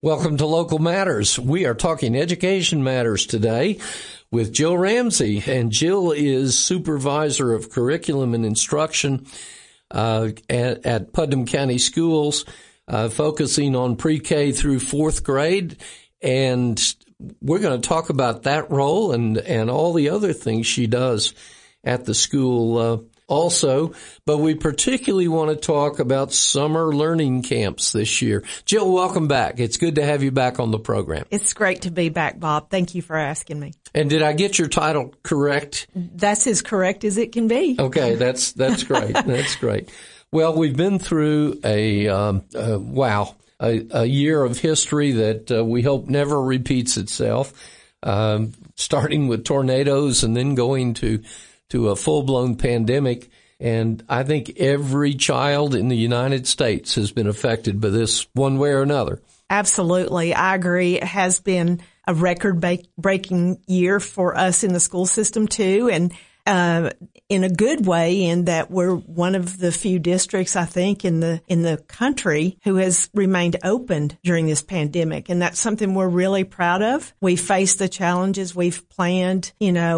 Welcome to Local Matters. We are talking education matters today with Jill Ramsey, and Jill is Supervisor of Curriculum and Instruction at Putnam County Schools, focusing on pre-K through fourth grade. And we're going to talk about that role and all the other things she does at the school also, but we particularly want to talk about summer learning camps this year. Jill, welcome back. It's good to have you back on the program. It's great to be back, Bob. Thank you for asking me. And did I get your title correct? That's as correct as it can be. Okay, that's great. That's great. Well, we've been through a year of history that we hope never repeats itself, starting with tornadoes and then going to a full-blown pandemic. And I think every child in the United States has been affected by this one way or another. Absolutely. I agree. It has been a record-breaking year for us in the school system, too. And in a good way, in that we're one of the few districts, I think, in the country who has remained open during this pandemic. And that's something we're really proud of. We faced the challenges. We've planned,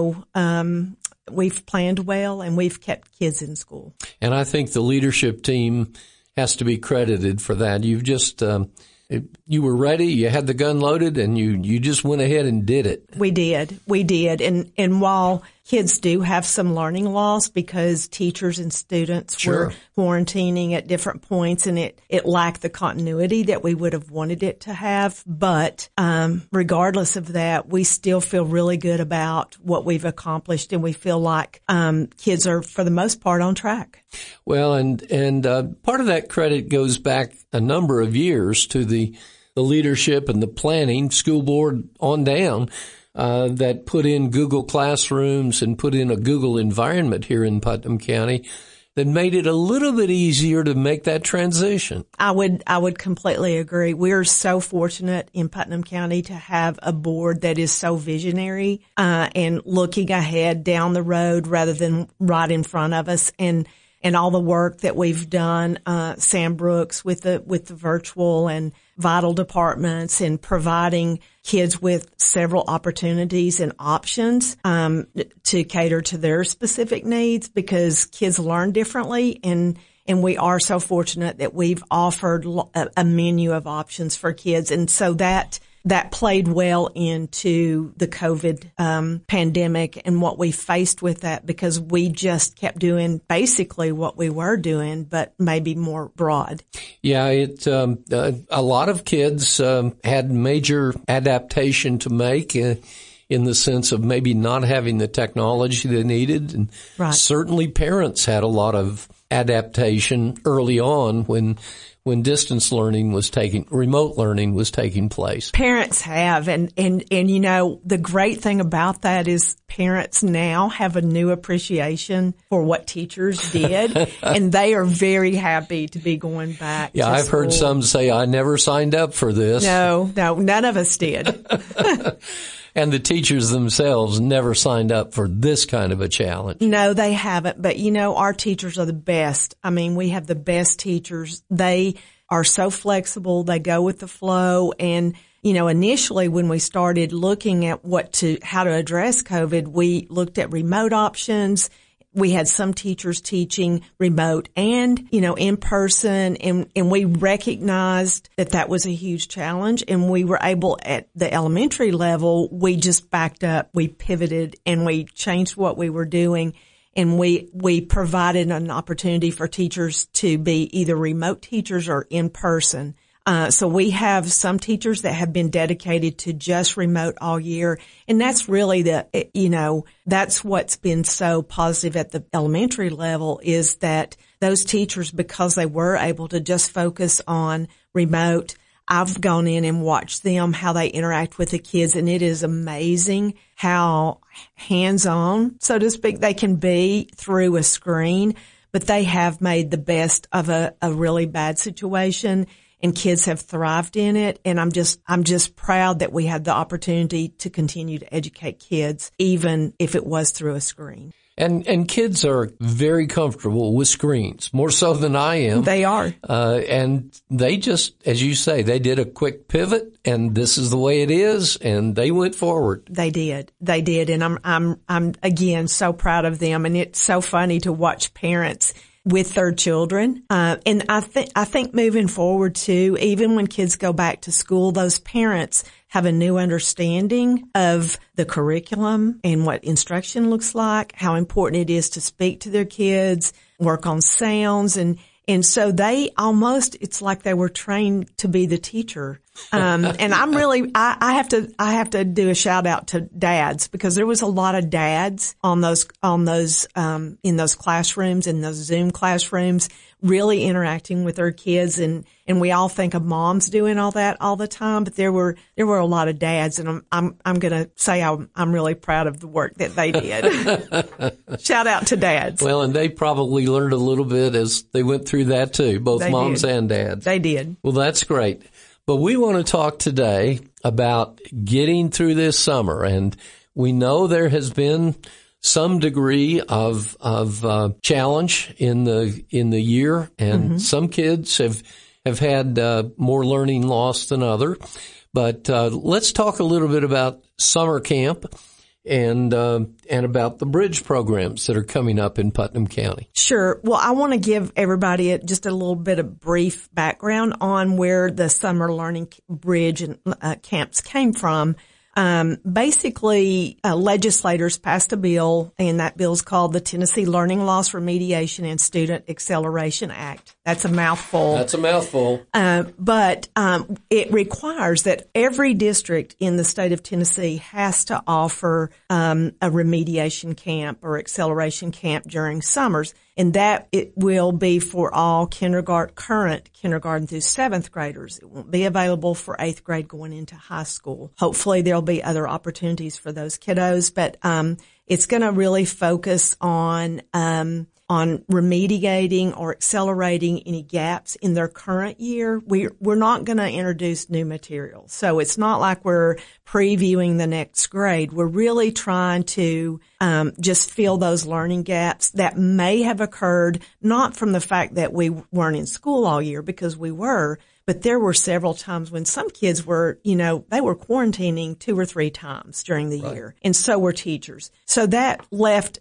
we've planned well, and we've kept kids in school. And I think the leadership team has to be credited for that. You've just, you were ready, you had the gun loaded, and you just went ahead and did it. We did. And while kids do have some learning loss because teachers and students were quarantining at different points, and it lacked the continuity that we would have wanted it to have. But regardless of that, we still feel really good about what we've accomplished, and we feel like kids are, for the most part, on track. Well, and part of that credit goes back a number of years to the leadership and the planning, school board on down, that put in Google Classrooms and put in a Google environment here in Putnam County that made it a little bit easier to make that transition. I would completely agree. We're so fortunate in Putnam County to have a board that is so visionary, and looking ahead down the road rather than right in front of us. And all the work that we've done, Sam Brooks with the virtual and vital departments, and providing kids with several opportunities and options to cater to their specific needs, because kids learn differently, and we are so fortunate that we've offered a menu of options for kids. And so that played well into the COVID pandemic and what we faced with that, because we just kept doing basically what we were doing, but maybe more broad. Yeah, a lot of kids had major adaptation to make in the sense of maybe not having the technology they needed. And certainly parents had a lot of adaptation early on when remote learning was taking place. Parents have, and the great thing about that is parents now have a new appreciation for what teachers did, and they are very happy to be going back to I've school. Heard some say, I never signed up for this. No, none of us did. And the teachers themselves never signed up for this kind of a challenge. No, they haven't. But, our teachers are the best. I mean, we have the best teachers. They are so flexible. They go with the flow. And, initially when we started looking at how to address COVID, we looked at remote options. We had some teachers teaching remote and, in person, and we recognized that was a huge challenge, and we were able, at the elementary level, we just backed up, we pivoted, and we changed what we were doing, and we provided an opportunity for teachers to be either remote teachers or in person. So we have some teachers that have been dedicated to just remote all year. And that's really that's what's been so positive at the elementary level, is that those teachers, because they were able to just focus on remote, I've gone in and watched them, how they interact with the kids, and it is amazing how hands-on, so to speak, they can be through a screen, but they have made the best of a really bad situation. And kids have thrived in it. And I'm just proud that we had the opportunity to continue to educate kids, even if it was through a screen. And kids are very comfortable with screens, more so than I am. They are. And they just, as you say, they did a quick pivot, and this is the way it is, and they went forward. They did. And I'm again so proud of them. And it's so funny to watch parents with their children. And I think moving forward too, even when kids go back to school, those parents have a new understanding of the curriculum and what instruction looks like, how important it is to speak to their kids, work on sounds, and so they almost, it's like they were trained to be the teacher. And I'm really, I have to do a shout out to dads, because there was a lot of dads in those classrooms, in those Zoom classrooms, really interacting with their kids. And we all think of moms doing all that all the time, but there were a lot of dads, and I'm going to say I'm really proud of the work that they did. Shout out to dads. Well, and they probably learned a little bit as they went through that too, both moms and dads. They did. Well, that's great. But we want to talk today about getting through this summer, and we know there has been some degree of challenge in the year, and some kids have had more learning loss than others. But let's talk a little bit about summer camp and about the bridge programs that are coming up in Putnam County. Sure. Well, I want to give everybody just a little bit of brief background on where the summer learning bridge and camps came from. Basically, legislators passed a bill, and that bill is called the Tennessee Learning Loss Remediation and Student Acceleration Act. That's a mouthful. But it requires that every district in the state of Tennessee has to offer a remediation camp or acceleration camp during summers, and that it will be for all current kindergarten through 7th graders. It won't be available for 8th grade going into high school. Hopefully there'll be other opportunities for those kiddos, but it's going to really focus on remediating or accelerating any gaps in their current year. We're not going to introduce new material. So it's not like we're previewing the next grade. We're really trying to just fill those learning gaps that may have occurred, not from the fact that we weren't in school all year, because we were, but there were several times when some kids were, they were quarantining 2 or 3 times during the year. And so were teachers. So that left,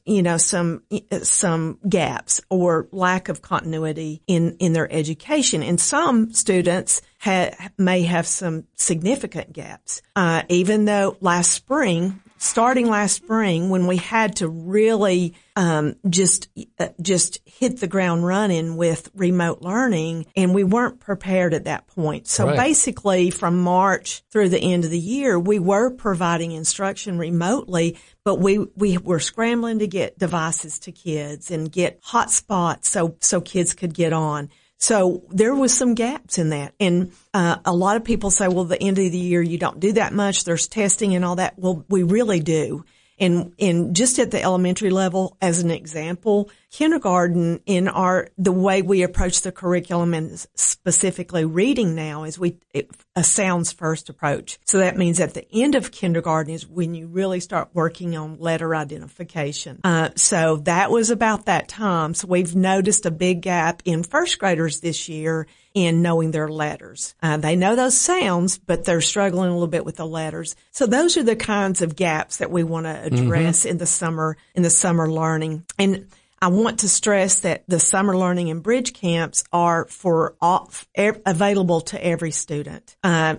some gaps or lack of continuity in their education. And some students may have some significant gaps. Even though starting last spring, when we had to really just hit the ground running with remote learning, and we weren't prepared at that point. So basically, from March through the end of the year, we were providing instruction remotely, but we were scrambling to get devices to kids and get hotspots so kids could get on. So there was some gaps in that. And a lot of people say, well, the end of the year, you don't do that much. There's testing and all that. Well, we really do. And just at the elementary level, as an example, kindergarten the way we approach the curriculum, and specifically reading now, is a sounds first approach. So that means at the end of kindergarten is when you really start working on letter identification. So that was about that time. So we've noticed a big gap in first graders this year in knowing their letters. They know those sounds, but they're struggling a little bit with the letters. So those are the kinds of gaps that we want to address in the summer learning. And I want to stress that the summer learning and bridge camps are available to every student,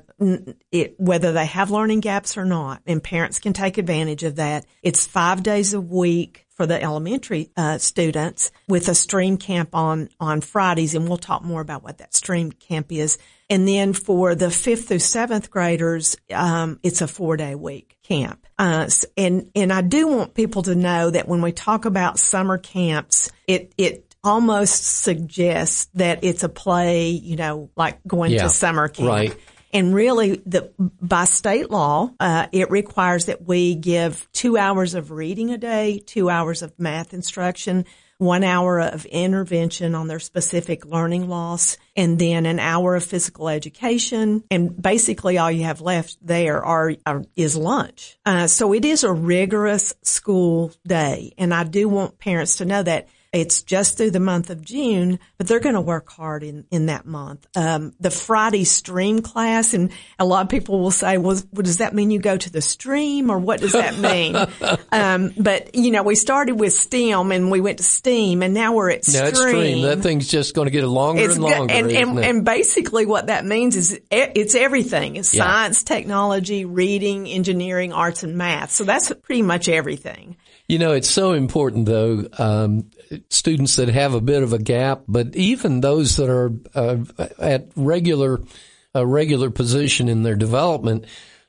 whether they have learning gaps or not, and parents can take advantage of that. It's 5 days a week for the elementary students, with a stream camp on Fridays, and we'll talk more about what that stream camp is. And then for the 5th through 7th graders, it's a 4-day week camp. And I do want people to know that when we talk about summer camps, it almost suggests that it's a play, like going to summer camp. Right. And really, by state law, it requires that we give 2 hours of reading a day, 2 hours of math instruction, 1 hour of intervention on their specific learning loss, and then an hour of physical education. And basically all you have left there is lunch. So it is a rigorous school day. And I do want parents to know that it's just through the month of June, but they're going to work hard in that month. The Friday stream class, and a lot of people will say, well, does that mean you go to the stream, or what does that mean? But we started with STEM and we went to STEAM, and now we're at stream. It's stream. That thing's just going to get longer and longer. And basically what that means is it's everything. It's science, technology, reading, engineering, arts, and math. So that's pretty much everything. It's so important, though, students that have a bit of a gap, but even those that are at a regular position in their development.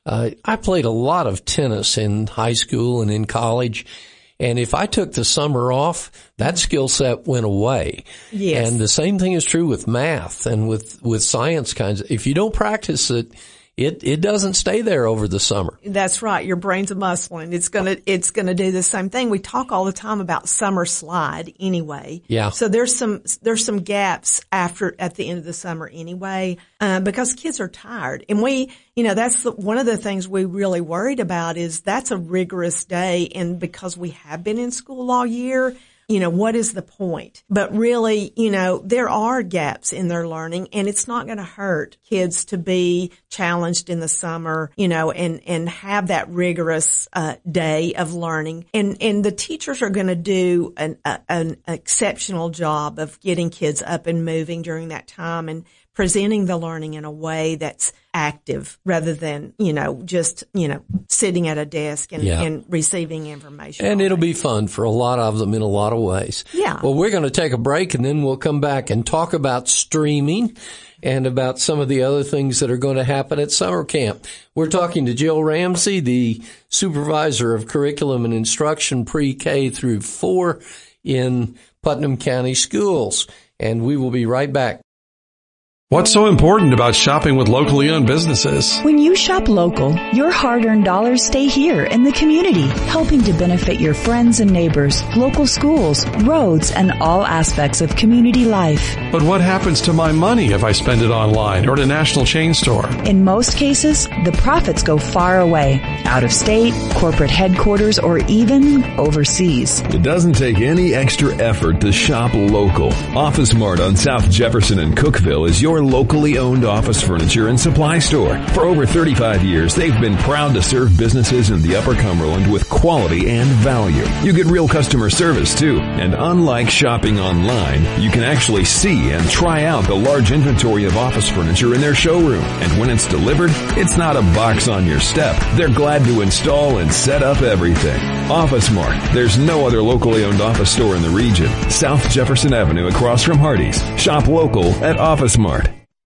I played a lot of tennis in high school and in college, and if I took the summer off, that skill set went away. Yes. And the same thing is true with math and with science kinds. If you don't practice it, it doesn't stay there over the summer. That's right. Your brain's a muscle, and it's gonna do the same thing. We talk all the time about summer slide anyway. Yeah. So there's some gaps at the end of the summer anyway, because kids are tired. And that's one of the things we really worried about is that's a rigorous day. And because we have been in school all year, what is the point? But really, there are gaps in their learning, and it's not going to hurt kids to be challenged in the summer, and have that rigorous day of learning. And the teachers are going to do an exceptional job of getting kids up and moving during that time and presenting the learning in a way that's active rather than, just, sitting at a desk and receiving information. And it'll be fun for a lot of them in a lot of ways. Yeah. Well, we're going to take a break, and then we'll come back and talk about streaming and about some of the other things that are going to happen at summer camp. We're talking to Jill Ramsey, the supervisor of curriculum and instruction pre-K through 4 in Putnam County Schools. And we will be right back. What's so important about shopping with locally owned businesses? When you shop local, your hard-earned dollars stay here in the community, helping to benefit your friends and neighbors, local schools, roads, and all aspects of community life. But what happens to my money if I spend it online or at a national chain store? In most cases, the profits go far away, out of state, corporate headquarters, or even overseas. It doesn't take any extra effort to shop local. Office Mart on South Jefferson and Cookeville is your locally owned office furniture and supply store. For over 35 years, they've been proud to serve businesses in the Upper Cumberland with quality and value. You get real customer service too. And unlike shopping online, you can actually see and try out the large inventory of office furniture in their showroom. And when it's delivered, it's not a box on your step. They're glad to install and set up everything. Office Mart. There's no other locally owned office store in the region. South Jefferson Avenue across from Hardee's. Shop local at Office Mart.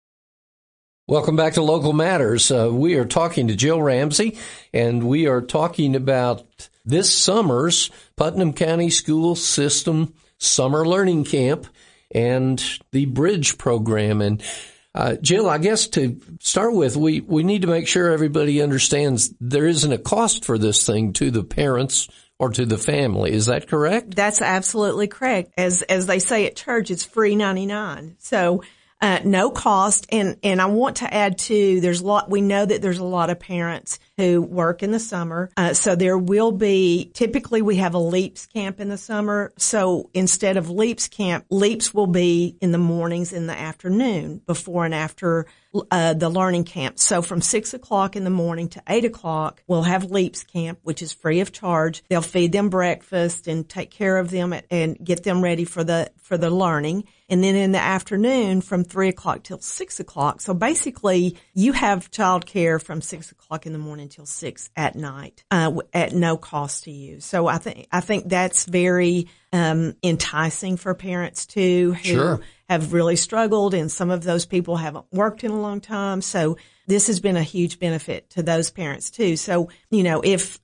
Welcome back to Local Matters. We are talking to Jill Ramsey, and we are talking about this summer's Putnam County School System Summer Learning Camp and the Bridge program. And Jill, I guess to start with, we need to make sure everybody understands there isn't a cost for this thing to the parents or to the family. Is that correct? That's absolutely correct. As they say at church, it's free 99. So no cost. And I want to add too, we know that there's a lot of parents who work in the summer. So there will be, typically we have a LEAPS camp in the summer. So instead of LEAPS camp, LEAPS will be in the mornings, in the afternoon, before and after the learning camp. So from 6 o'clock in the morning to 8 o'clock, we'll have LEAPS camp, which is free of charge. They'll feed them breakfast and take care of them and get them ready for the learning. And then in the afternoon from 3 o'clock till 6 o'clock. So basically you have childcare from 6 o'clock in the morning till 6 at night, at no cost to you. So I think that's very, enticing for parents too, who Sure. have really struggled, and some of those people haven't worked in a long time. So this has been a huge benefit to those parents too. So, if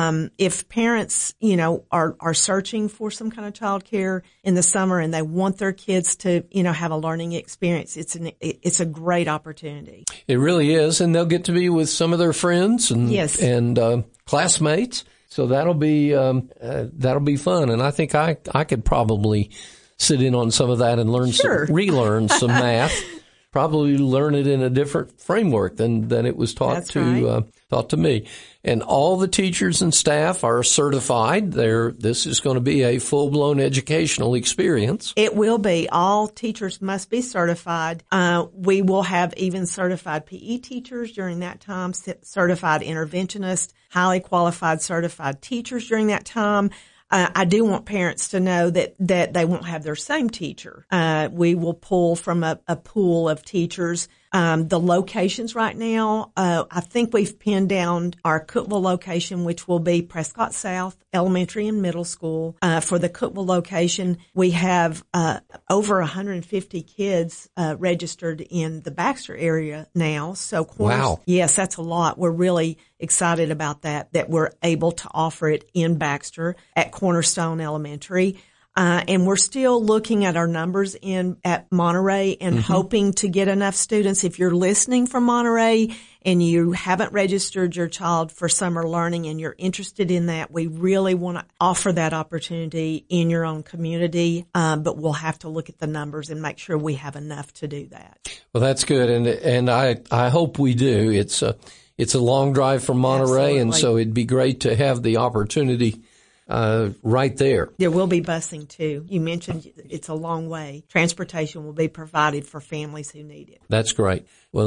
parents, are searching for some kind of childcare in the summer and they want their kids to, have a learning experience, it's a great opportunity. It really is. And they'll get to be with some of their friends and, Yes. and classmates. So that'll be fun. And I think I could probably sit in on some of that and relearn some math. Probably learn it in a different framework than it was taught to me. And all the teachers and staff are certified. This is going to be a full-blown educational experience. It will be. All teachers must be certified. We will have even certified PE teachers during that time, certified interventionists, highly qualified certified teachers during that time. I do want parents to know that they won't have their same teacher. We will pull from a pool of teachers. The locations right now, I think we've pinned down our Cookeville location, which will be Prescott South Elementary and Middle School. For the Cookeville location, we have over 150 kids registered in the Baxter area now. So, wow. Yes, that's a lot. We're really excited about that we're able to offer it in Baxter at Cornerstone Elementary. And we're still looking at our numbers at Monterey and hoping to get enough students. If you're listening from Monterey and you haven't registered your child for summer learning and you're interested in that, we really want to offer that opportunity in your own community. But we'll have to look at the numbers and make sure we have enough to do that. Well, that's good. And I hope we do. It's a long drive from Monterey. Absolutely. And so it'd be great to have the opportunity right there. There will be busing too. You mentioned it's a long way. Transportation will be provided for families who need it. That's great. Well,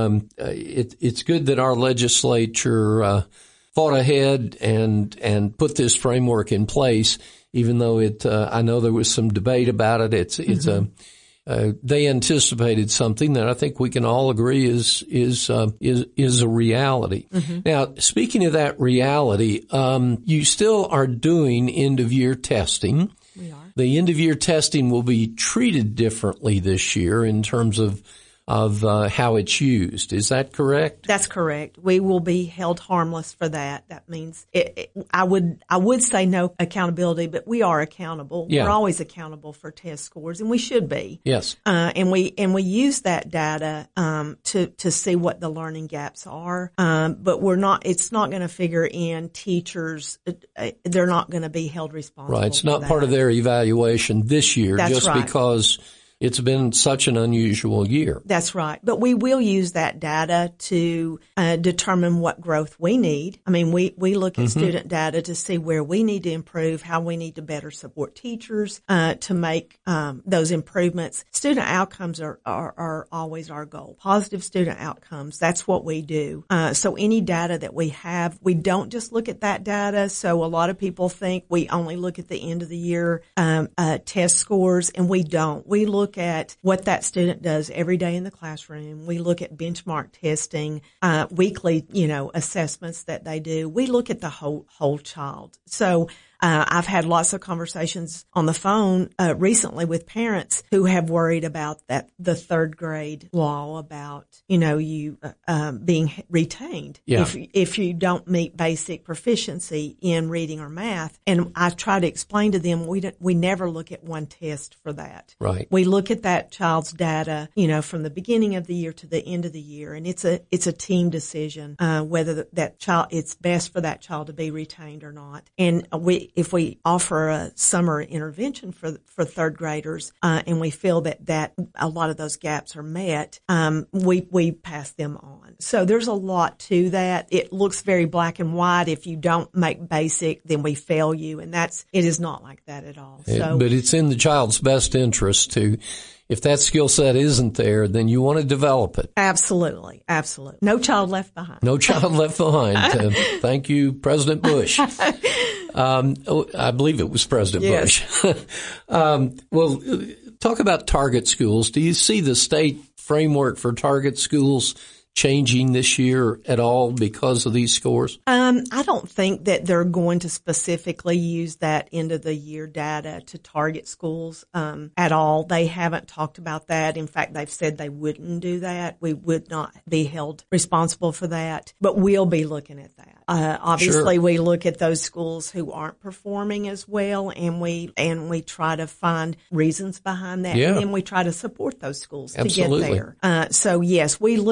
it's good that our legislature fought ahead and put this framework in place. Even though I know there was some debate about it. They anticipated something that I think we can all agree is a reality. Now, speaking of that reality, you still are doing end-of-year testing. We are. The end-of-year testing will be treated differently this year in terms of how it's used. Is that correct? That's correct. We will be held harmless for that. That means I would say no accountability, but we are accountable. Yeah. We're always accountable for test scores, and we should be. Yes. And we use that data to see what the learning gaps are. But it's not going to figure in teachers. They're not going to be held responsible. Right. It's not part of their evaluation this year. That's just right. Because it's been such an unusual year. That's right. But we will use that data to determine what growth we need. I mean, we look at student data to see where we need to improve, how we need to better support teachers to make those improvements. Student outcomes are always our goal. Positive student outcomes, that's what we do. So any data that we have, we don't just look at that data. So a lot of people think we only look at the end of the year test scores, and we don't. We look at what that student does every day in the classroom. We look at benchmark testing, weekly, assessments that they do. We look at the whole child. So I've had lots of conversations on the phone recently with parents who have worried about the third grade law about you being retained if you don't meet basic proficiency in reading or math. And I try to explain to them we never look at one test for that. Right. We look at that child's data, from the beginning of the year to the end of the year, and it's a team decision whether that child it's best for that child to be retained or not. And if we offer a summer intervention for third graders, and we feel that a lot of those gaps are met, we pass them on. So there's a lot to that. It looks very black and white. If you don't make basic, then we fail you, and it is not like that at all. But it's in the child's best interest to. If that skill set isn't there, then you want to develop it. Absolutely. Absolutely. No child left behind. No child left behind. Thank you, President Bush. I believe it was President Bush. Well, talk about target schools. Do you see the state framework for target schools changing this year at all because of these scores? I don't think that they're going to specifically use that end of the year data to target schools at all. They haven't talked about that. In fact, they've said they wouldn't do that. We would not be held responsible for that, but we'll be looking at that. Obviously, we look at those schools who aren't performing as well, and we try to find reasons behind that, and then we try to support those schools to get there. So yes, we look at that.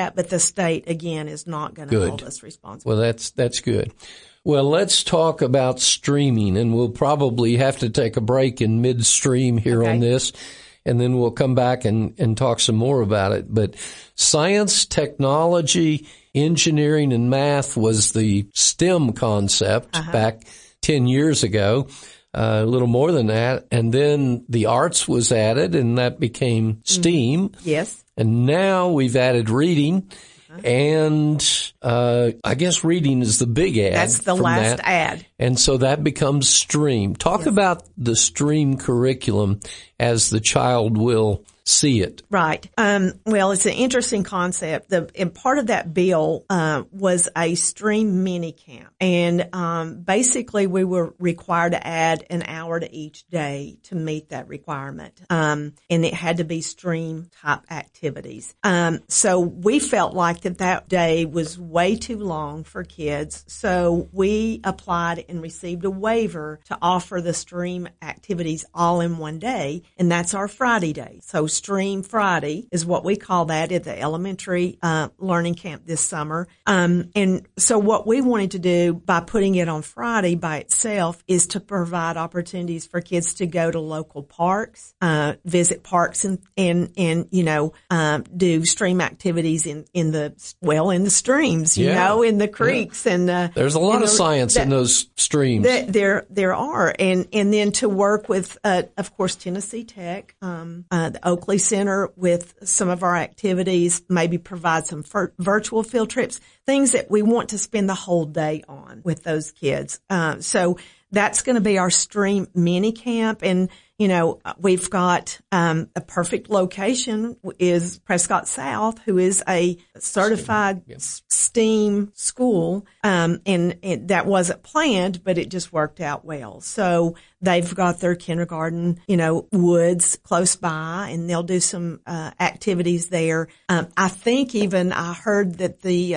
that, but the state, again, is not going to hold us responsible. Well, that's good. Well, let's talk about streaming, and we'll probably have to take a break in midstream here on this, and then we'll come back and talk some more about it. But science, technology, engineering, and math was the STEM concept back 10 years ago, a little more than that. And then the arts was added, and that became STEAM. Yes. And now we've added reading. And I guess reading is the big ad. That's the last ad. And so that becomes STREAM. Talk about the STREAM curriculum as the child will see it. Right. Well, it's an interesting concept. And part of that bill was a STREAM mini camp. And basically we were required to add an hour to each day to meet that requirement. And it had to be STREAM type activities. So we felt like that day was way too long for kids. So we applied and received a waiver to offer the STREAM activities all in one day. And that's our Friday day. So STREAM Friday is what we call that at the elementary learning camp this summer. And so what we wanted to do by putting it on Friday by itself is to provide opportunities for kids to go to local parks, visit parks and do STREAM activities in the streams, in the creeks. And there's a lot of science in those streams. There are. And then to work with, of course, Tennessee Tech, the Oakley Center with some of our activities, maybe provide some virtual field trips, things that we want to spend the whole day on with those kids. So that's going to be our STREAM mini camp. And, we've got a perfect location is Prescott South, who is a certified STEAM school. And that wasn't planned, but it just worked out well. So they've got their kindergarten, woods close by, and they'll do some activities there. I think even I heard that the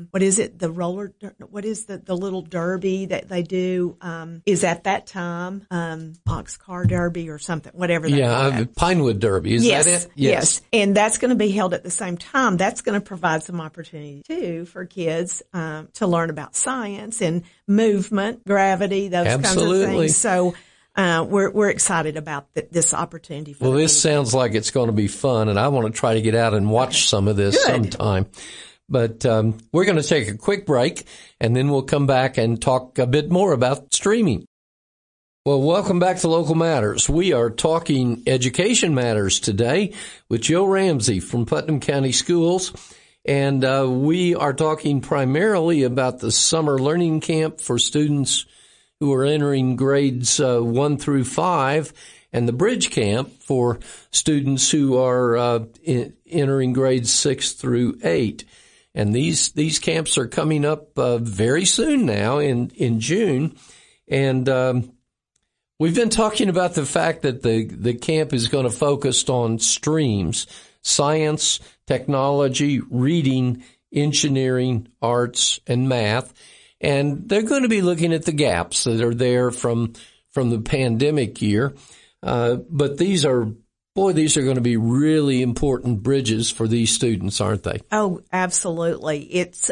little derby that they do is at that time, boxcar derby or something, whatever they call it. Pinewood Derby, is that it? Yes. And that's going to be held at the same time. That's going to provide some opportunity too for kids to learn about science and movement, gravity, those kinds of things. So we're excited about this opportunity. Well, this sounds like it's going to be fun, and I want to try to get out and watch some of this sometime. But we're going to take a quick break, and then we'll come back and talk a bit more about streaming. Well, welcome back to Local Matters. We are talking education matters today with Jill Ramsey from Putnam County Schools. And we are talking primarily about the summer learning camp for students who are entering grades 1 through 5, and the bridge camp for students who are entering grades 6 through 8. And these camps are coming up very soon now in June. And we've been talking about the fact that the camp is going to focus on streams: science, technology, reading, engineering, arts, and math. And they're going to be looking at the gaps that are there from the pandemic year. But these are going to be really important bridges for these students, aren't they? Oh, absolutely. It's,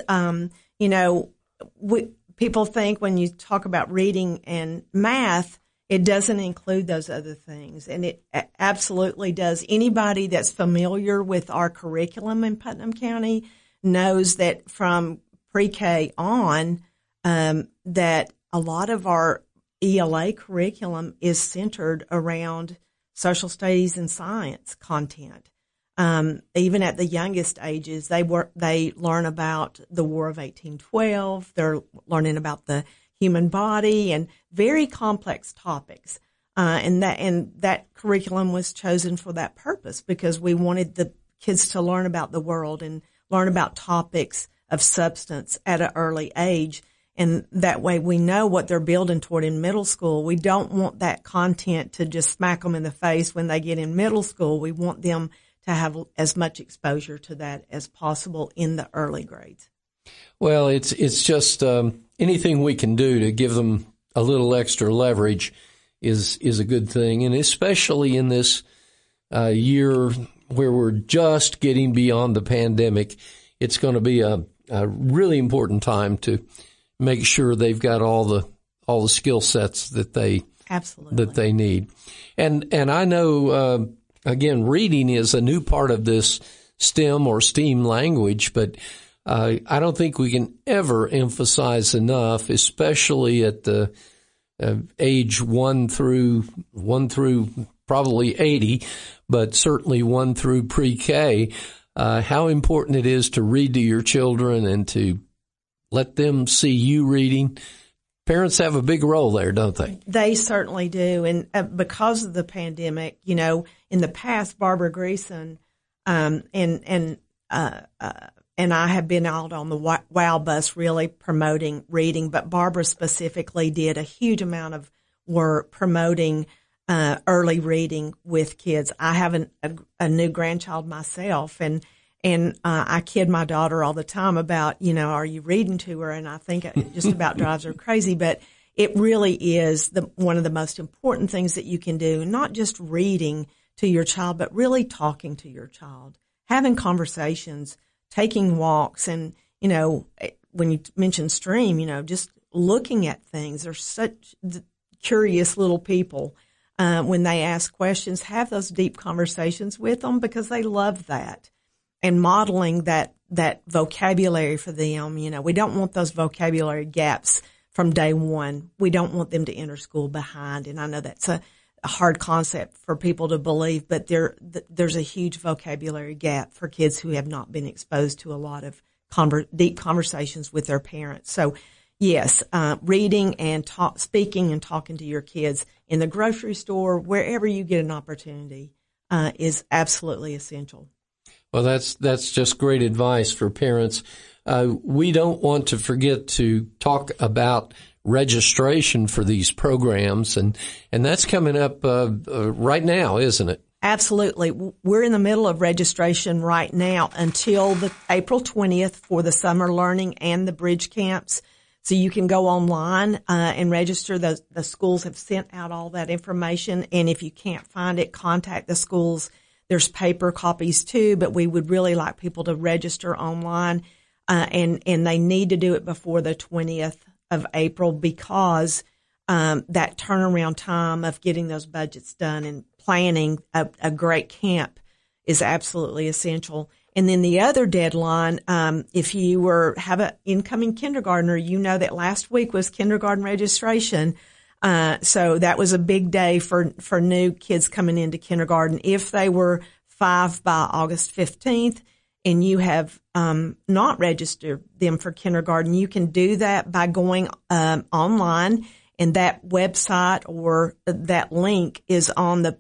people think when you talk about reading and math, it doesn't include those other things. And it absolutely does. Anybody that's familiar with our curriculum in Putnam County knows that from pre-K on, that a lot of our ELA curriculum is centered around social studies and science content. Even at the youngest ages, they learn about the War of 1812. They're learning about the human body and very complex topics. And that curriculum was chosen for that purpose, because we wanted the kids to learn about the world and learn about topics of substance at an early age. And that way we know what they're building toward in middle school. We don't want that content to just smack them in the face when they get in middle school. We want them to have as much exposure to that as possible in the early grades. Well, it's just anything we can do to give them a little extra leverage is a good thing, and especially in this year where we're just getting beyond the pandemic. it's going to be a really important time to make sure they've got all the skill sets that they need. And I know, again, reading is a new part of this STEM or STEAM language, but I don't think we can ever emphasize enough, especially at the age 1 through probably 80, but certainly 1 through pre-K, how important it is to read to your children and to let them see you reading. Parents have a big role there, don't they? They certainly do. And because of the pandemic, in the past, Barbara Greason and I have been out on the WOW bus really promoting reading, but Barbara specifically did a huge amount of work promoting early reading with kids. I have a new grandchild myself, and I kid my daughter all the time about, are you reading to her? And I think it just about drives her crazy, but it really is one of the most important things that you can do, not just reading to your child, but really talking to your child, having conversations, taking walks. And, when you mention STREAM, just looking at things. They're such curious little people. When they ask questions, have those deep conversations with them because they love that. And modeling that vocabulary for them, we don't want those vocabulary gaps from day one. We don't want them to enter school behind. And I know that's a hard concept for people to believe, but there's a huge vocabulary gap for kids who have not been exposed to a lot of deep conversations with their parents. So yes, reading and speaking and talking to your kids in the grocery store, wherever you get an opportunity, is absolutely essential. Well, that's just great advice for parents. We don't want to forget to talk about registration for these programs, and that's coming up right now, isn't it? Absolutely. We're in the middle of registration right now until the April 20th for the summer learning and the bridge camps. So you can go online and register. The schools have sent out all that information, and if you can't find it, contact the schools. There's paper copies too, but we would really like people to register online, and they need to do it before the 20th of April because that turnaround time of getting those budgets done and planning a great camp is absolutely essential. And then the other deadline, if you have an incoming kindergartner, that last week was kindergarten registration. So that was a big day for new kids coming into kindergarten. If they were 5 by August 15th and you have not registered them for kindergarten, you can do that by going online, and that website or that link is on the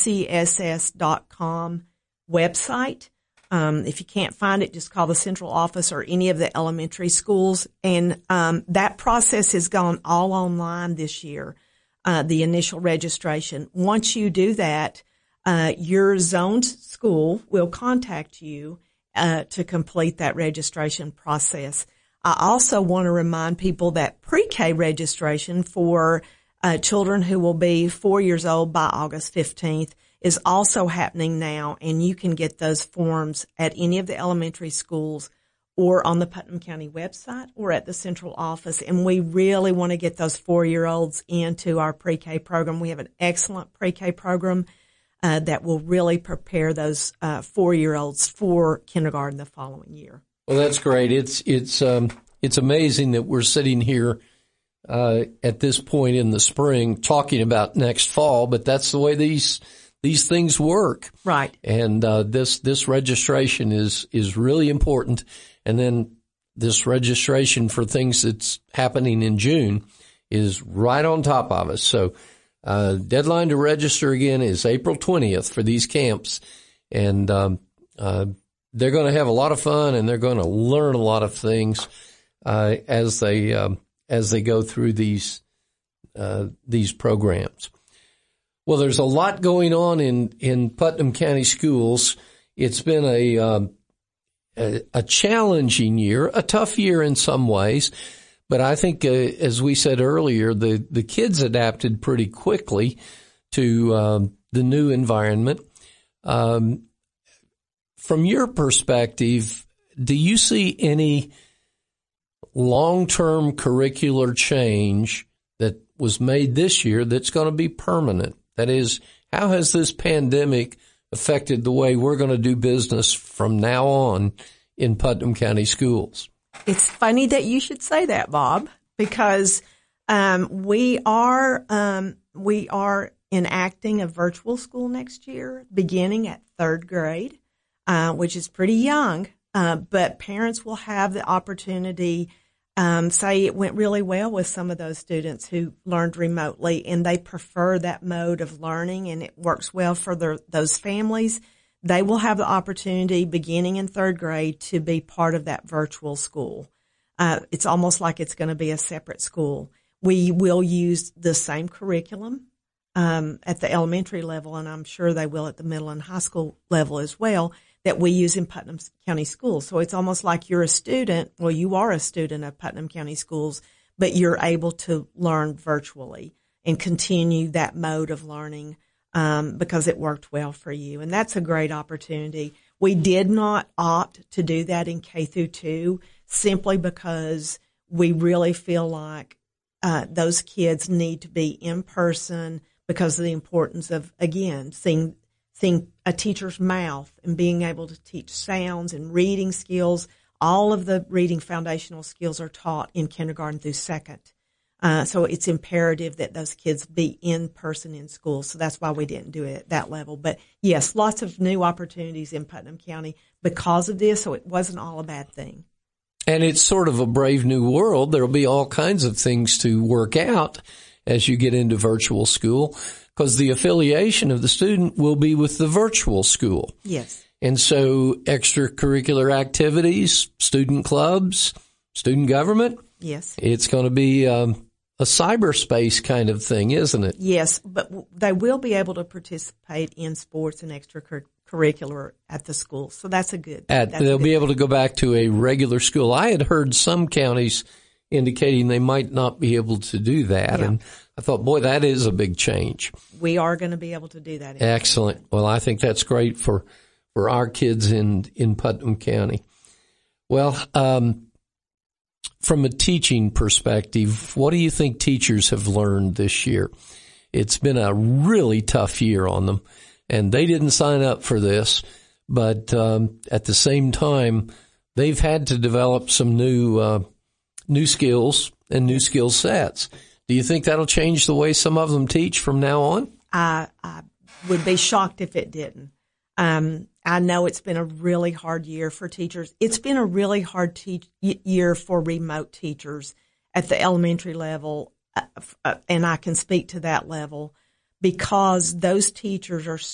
pcss.com website. If you can't find it, just call the central office or any of the elementary schools. And that process has gone all online this year, the initial registration. Once you do that, your zoned school will contact you to complete that registration process. I also want to remind people that pre-K registration for children who will be 4 years old by August 15th is also happening now, and you can get those forms at any of the elementary schools or on the Putnam County website or at the central office. And we really want to get those 4-year-olds into our pre-K program. We have an excellent pre-K program that will really prepare those 4-year-olds for kindergarten the following year. Well, that's great. It's amazing that we're sitting here at this point in the spring talking about next fall, but that's the way these things work. Right. And this registration is really important. And then this registration for things that's happening in June is right on top of us. So deadline to register again is April 20th for these camps. And they're going to have a lot of fun, and they're going to learn a lot of things as they go through these programs. Well, there's a lot going on in Putnam County schools. It's been a challenging year, a tough year in some ways, but I think as we said earlier, the kids adapted pretty quickly to the new environment. From your perspective, do you see any long-term curricular change that was made this year that's going to be permanent? That is, how has this pandemic affected the way we're going to do business from now on in Putnam County schools? It's funny that you should say that, Bob, because we are enacting a virtual school next year, beginning at third grade, which is pretty young. But parents will have the opportunity. Say it went really well with some of those students who learned remotely, and they prefer that mode of learning, and it works well for those families. They will have the opportunity beginning in third grade to be part of that virtual school. It's almost like it's going to be a separate school. We will use the same curriculum at the elementary level, and I'm sure they will at the middle and high school level as well, that we use in Putnam County schools. So it's almost like you're a student. Well, you are a student of Putnam County schools, but you're able to learn virtually and continue that mode of learning because it worked well for you. And that's a great opportunity. We did not opt to do that in K through 2 simply because we really feel like those kids need to be in person because of the importance of, again, seeing a teacher's mouth and being able to teach sounds and reading skills. All of the reading foundational skills are taught in kindergarten through second. So it's imperative that those kids be in person in school. So that's why we didn't do it at that level. But yes, lots of new opportunities in Putnam County because of this. So it wasn't all a bad thing. And it's sort of a brave new world. There'll be all kinds of things to work out as you get into virtual school, because the affiliation of the student will be with the virtual school. Yes. And so extracurricular activities, student clubs, student government. Yes. It's going to be a cyberspace kind of thing, isn't it? Yes, but they will be able to participate in sports and extracurricular at the school. So that's a good. They'll be able to go back to a regular school. I had heard some counties indicating they might not be able to do that. Yeah. And I thought, boy, that is a big change. We are going to be able to do that. Excellent. Well, I think that's great for our kids in Putnam County. Well, from a teaching perspective, what do you think teachers have learned this year? It's been a really tough year on them, and they didn't sign up for this. But at the same time, they've had to develop some new skills and new skill sets. Do you think that'll change the way some of them teach from now on? I would be shocked if it didn't. I know it's been a really hard year for teachers. It's been a really hard year for remote teachers at the elementary level, and I can speak to that level because those teachers are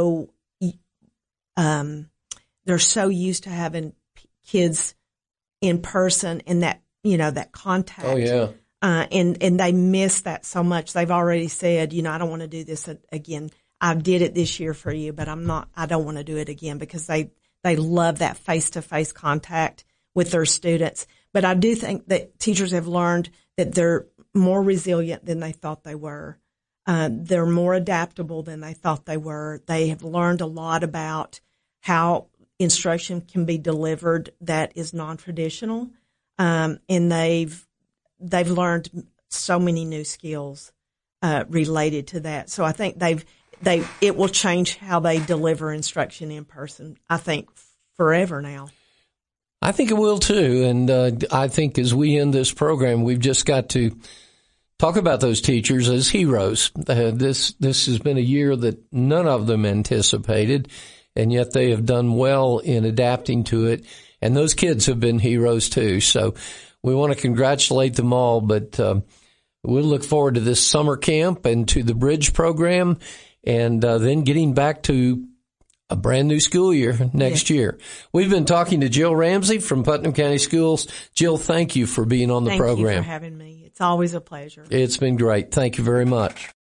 they're so used to having kids in person and that, that contact. Oh, yeah. And they miss that so much. They've already said, I don't want to do this again. I did it this year for you, but I don't want to do it again because they love that face-to-face contact with their students. But I do think that teachers have learned that they're more resilient than they thought they were. They're more adaptable than they thought they were. They have learned a lot about how instruction can be delivered that is non-traditional. And they've learned so many new skills related to that. So I think it will change how they deliver instruction in person, I think, forever now. I think it will too. And I think as we end this program, we've just got to talk about those teachers as heroes. This has been a year that none of them anticipated, and yet they have done well in adapting to it. And those kids have been heroes too. So we want to congratulate them all, but we'll look forward to this summer camp and to the Bridge program, and then getting back to a brand new school year next year. We've been talking to Jill Ramsey from Putnam County Schools. Jill, thank you for being on the program. Thank you for having me. It's always a pleasure. It's been great. Thank you very much.